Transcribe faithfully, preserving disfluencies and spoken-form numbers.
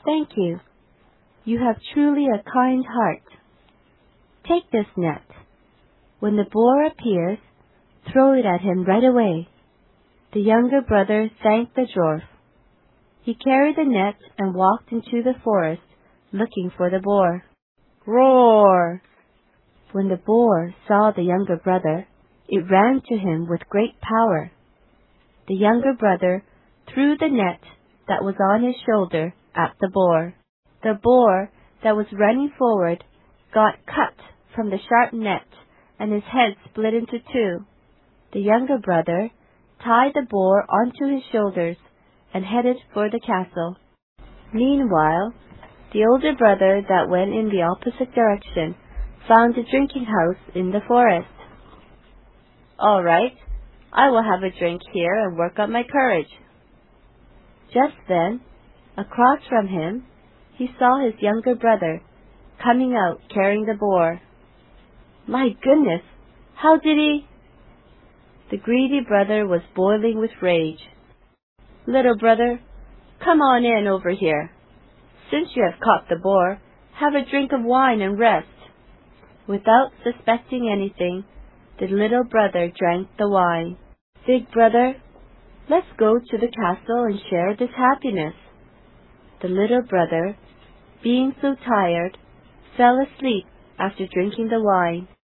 "Thank you. You have truly a kind heart. Take this net. When the boar appears, throw it at him right away." The younger brother thanked the dwarf. He carried the net and walked into the forest, looking for the boar. Roar! When the boar saw the younger brother, it ran to him with great power. The younger brother threw the net that was on his shoulder at the boar. The boar that was running forward got cut from the sharp net, and his head split into two. The younger brother tied the boar onto his shoulders and headed for the castle. Meanwhile, the older brother that went in the opposite direction found a drinking house in the forest. "All right, I will have a drink here and work up my courage." Just then, across from him, he saw his younger brother coming out carrying the boar. My goodness, how did he? The greedy brother was boiling with rage. "Little brother, come on in over here. Since you have caught the boar, have a drink of wine and rest." Without suspecting anything, the little brother drank the wine. "Big brother, let's go to the castle and share this happiness." The little brother, being so tired, fell asleep after drinking the wine.